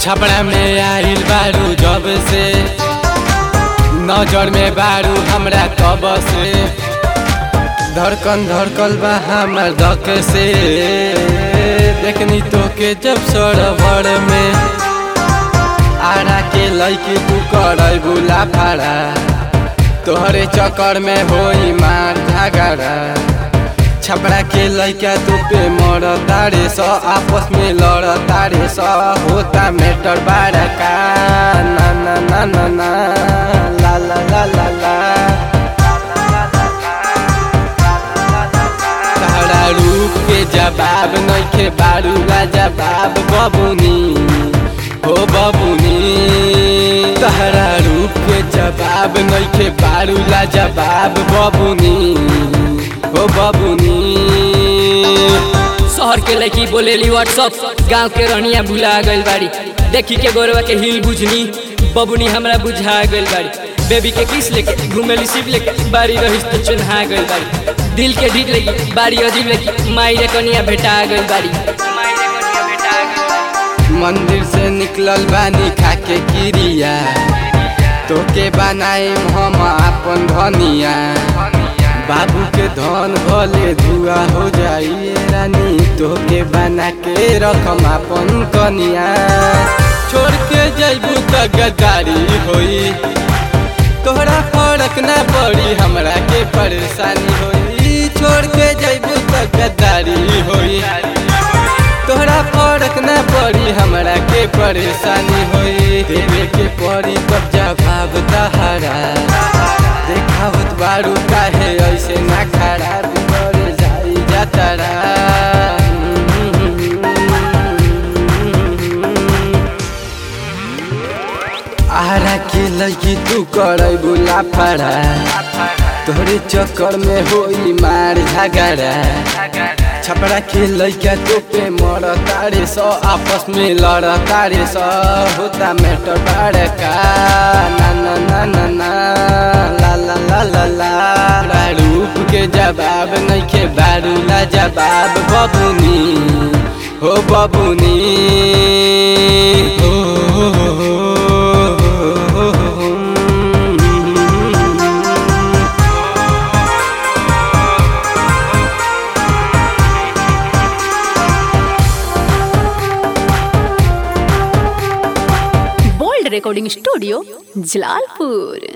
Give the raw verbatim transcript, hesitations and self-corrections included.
छपड़ा में आइल बारू जब से, नजर में बारू हमरा कब से, धड़कन धड़कल बा हमर धक से, देखनी तो के जब सरोवर में, आरा के लइकी तू कर बुला फाड़ा, तोहरे चक्कर में होई मार झगड़ा। छपड़ा के लइका तू पे मर तारे स, आपस में लड़ तारे स, होता मेटर बाड़ा का ना ना ना ना ना ला ला ला ला ला। तारा रूप के जवाब नइखे बारू ला जवाब बबुनी हो बबुनी, तारा रूप के जवाब नइखे बारू ला जवाब बबुनी हो बबुनी। शहर के लड़की बोलेली व्हाट्सअप, गांव के रहनिया भुला गइल बाड़ी, देखी के गोरवा के हिल बुझनी बबुनी हमरा बुझा गइल बाड़ी। बेबी के किस लेके घुमेली सिप लेके, बारी रहिस तो चुन्हा गइल बाड़ी, दिल के ढीक लगी बारी अजीब लगी, माई रे कनिया भेटा गइल बाड़ी। मंदिर से निकलल बानी खाके किरिया, तोके बनाए हम अपन धनिया, बाबू के धन भले धुआ हो जाइए रानी, तोके बना के रखम अपन कनिया। छोड़ के जैबू तो गद्दारी होई, तोहरा फर्क ना पड़ी हमरा के परेशानी होई। छोड़ के जैबू तो गद्दारी होई, तोहरा फर्क ना पड़ी हमरा के परेशानी होई। देवे के पड़ी तब जवाब तहरा, देखावत बारू काहे ऐसे ना खड़ा, बिगड़ जाई जातरा। आरा के लइकी तू करे बुला फाड़ा, तोहरे चक्कर में होई मार झगड़ा। छपड़ा के लइका तो पे मर तारे स, आपस में लड़ तारे स, होता मेटर बड़का ना ना ना ना ना ला ला ला ला ला। रूप के जवाब नइखे बारू ला जवाब बबुनी हो बबुनी हो, हो, हो, हो। Recording studio Jalalpur.